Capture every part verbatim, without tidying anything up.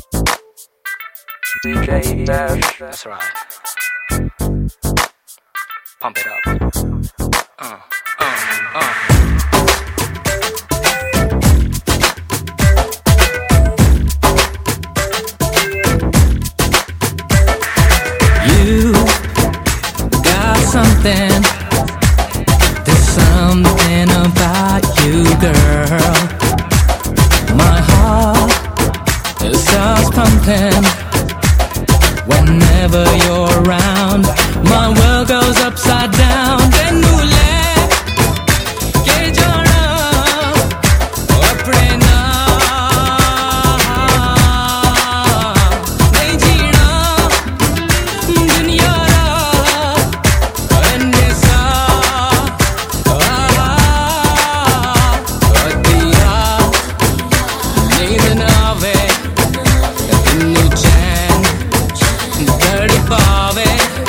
D J Dash. That's right. Pump it up. Uh, uh, uh. You got something. There's something about you, girl. My heart starts pumping whenever you're around. My world goes upside down. Tenu le ke jana apne naam nahi jeena duniya ra anne sa adiya neend na aave tenu chain tad paave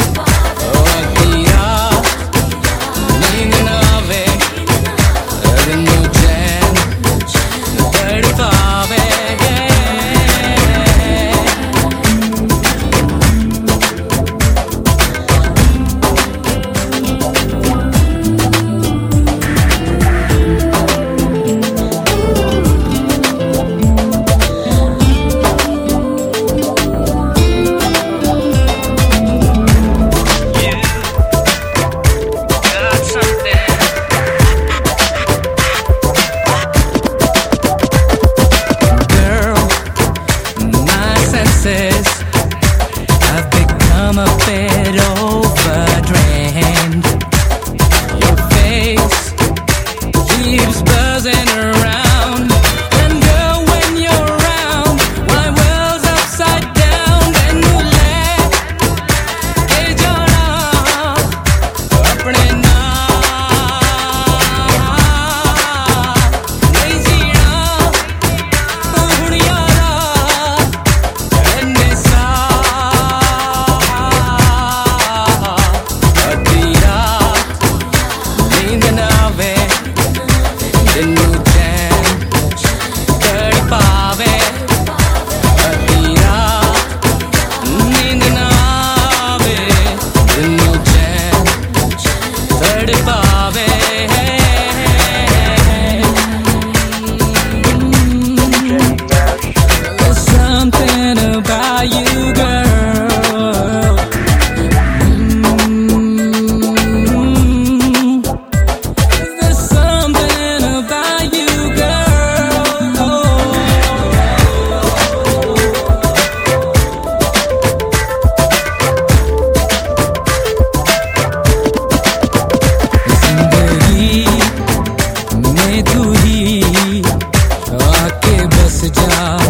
I've become a bit overdrained. Your face keeps buzzing around, and girl, when you're around, my world's upside down. Tenu le ke jana apne naam nahi jeena hun yaara anne sa something about you, girl. Mm-hmm. There's something about you, girl. जिंदगी में तू ही आके बस जा.